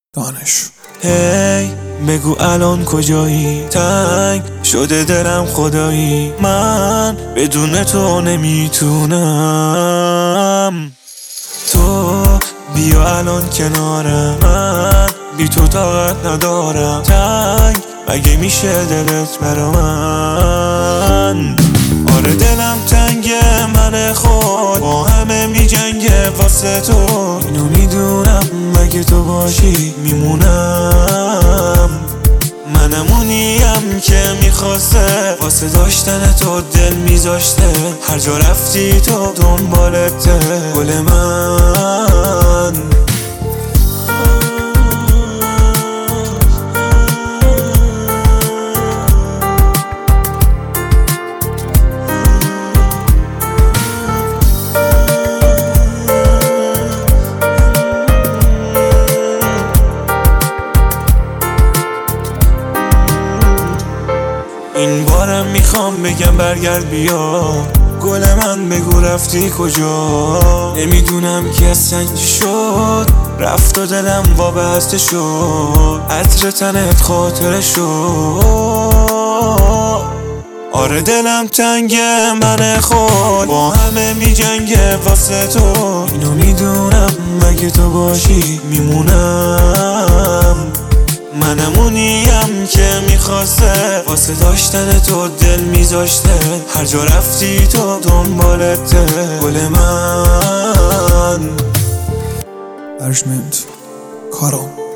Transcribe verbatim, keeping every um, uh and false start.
دانش هی بگو الان کجایی؟ تنگ شده دلم خدایی، من بدون تو نمیتونم. تو بیا الان کنارم، من بی تو طاقت ندارم. تنگ مگه میشه دلت برا من؟ آره دلم تنگه من خود، با همه میجنگه واسه تو. اینو میدونم مگه تو باشی میمونم. منم اونیم که میخواسته واسه داشتن تو دل میذاشته. هر جا رفتی تو دنبالته گل من. این بارم میخوام بگم برگرد بیا، گل من بگو رفتی کجا. نمیدونم که اصلا چی شد، رفت و دلم وابسته شد. عطر تنت خاطره شد. آره دلم تنگه من خود، با همه میجنگه واسه تو. اینو میدونم مگه تو باشی میمونم. منم اونیم که میخواسته واسه داشتن تو دل میذاشته. هر جا رفتی تو دنبالته گل من. برشمند کارم